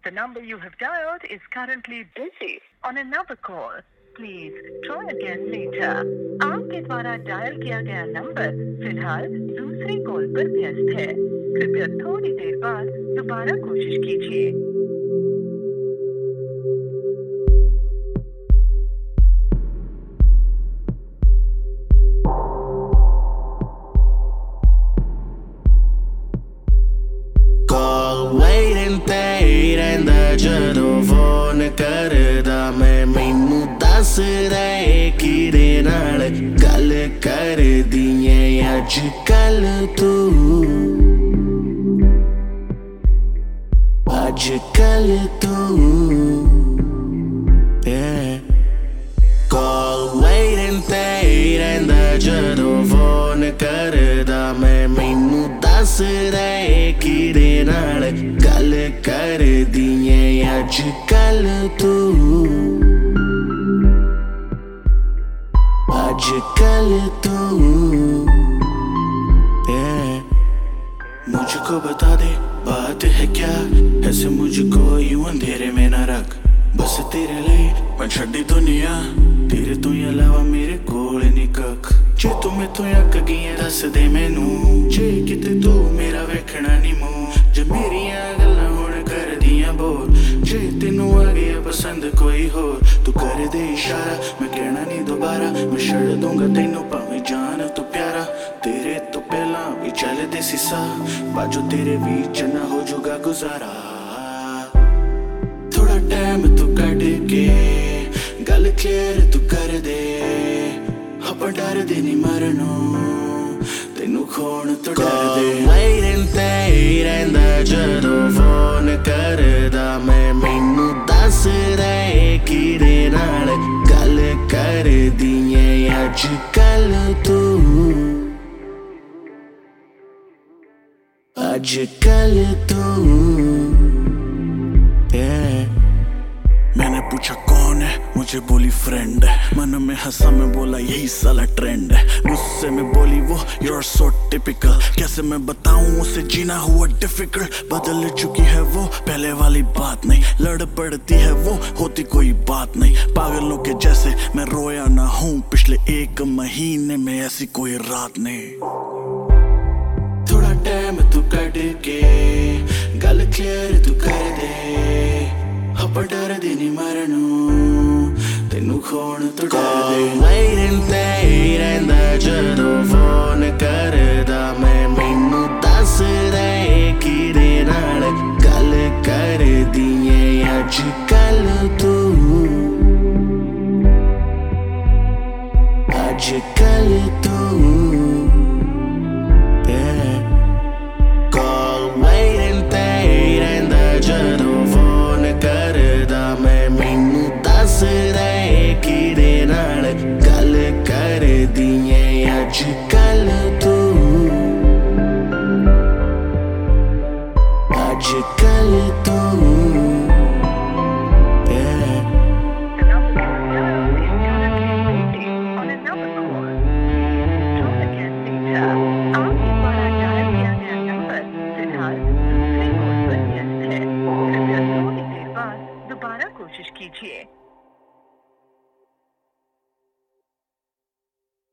The number you have dialed is currently busy on another call. Please try again later. आपके द्वारा dial किया गया number फिलहाल दूसरी कॉल पर व्यस्त है। कृपया थोड़ी देर बाद दोबारा कोशिश कीजिए। ਜਦੋਂ ਫੋਨ ਕਰਦਾ ਮੈਨੂੰ ਦੱਸ ਰਹੇ ਕਿਹਦੇ ਨਾਲ ਗੱਲ ਕਰਦੀ ਏ ਅੱਜ ਕੱਲ ਤੂੰ Call waiting ਤੇ ਰਹਿੰਦਾ ਜਦੋਂ ਫੋਨ ਕਰਦਾ ਮੈਨੂੰ ਦੱਸ ਰਹੇ ਕਿਹਦੇ ਨਾਲ ਗੱਲ ਕਰਦੀ ਏ ਅੱਜ ਕੱਲ ਤੂੰ मुझको बता दे बात है क्या ऐसे मुझको यूं अंधेरे में न रख बस तेरे लिए मैं छड़ी दुनिया तेरे तो अलावा मेरे कोल नहीं कख जे तू मैं तो अक गई दस दे मैनू जे किते तू मेरा वेखना नहीं मूंह जे मेरियां गल्लां हुण कर दियां बोर जे तेनू आ गया पसंद कोई होर तू कर दे इशारा मैं कहना नहीं दोबारा मैं छड़ दूंगा तेनू भावें जान तू प्यारा तेरे तो पहला भी चलदे सी सा बाजू तेरे बीच ना हो जुगा गुजारा थोड़ा टाइम तू कट के गल क्लियर तू कर दे ਆਪਾਂ ਡਰਦੇ ਨਹੀਂ ਮਰਨੋਂ ਤੈਨੂੰ ਖੋਣ ਤੋਂ ਡਰਦੇ waiting ਤੇ ਰਹਿੰਦਾ ਜਦੋਂ ਫੋਨ ਕਰਦਾ ਮੈਨੂੰ ਦੱਸ ਰਹੇ ਕਿਹਦੇ ਨਾਲ ਗੱਲ ਕਰਦੀ ਏ ਅੱਜ ਕੱਲ ਤੂੰ मैंने पूछा कौन है मुझे बोली फ्रेंड है मन में हंसा मैं बोला यही साला ट्रेंड है गुस्से में बोली वो you're so typical कैसे मैं बताऊं उसे जीना हुआ डिफिकल्ट बदल चुकी है वो पहले वाली बात नहीं लड़ पड़ती है वो होती कोई बात नहीं पागलों के जैसे मैं रोया ना हूं पिछले 1 महीने में ऐसी कोई रात नहीं थोड़ा टाइम तू कट के गल क्लियर तू कर दे ਆਪਾਂ ਡਰਦੇ ਨਹੀਂ ਮਰਨੋਂ ਤੈਨੂੰ ਖੋਣ ਤੋਂ ਡਰਦੇ waiting ਤੇ ਰਹਿੰਦਾ ਜਦੋਂ ਫੋਨ ਕਰਦਾ ਮੈਨੂੰ ਦੱਸ ਰਹੇ ਕਿਹਦੇ ਨਾਲ ਗੱਲ ਕਰਦੀ ਏ ਅੱਜ ਕੱਲ ਤੂੰ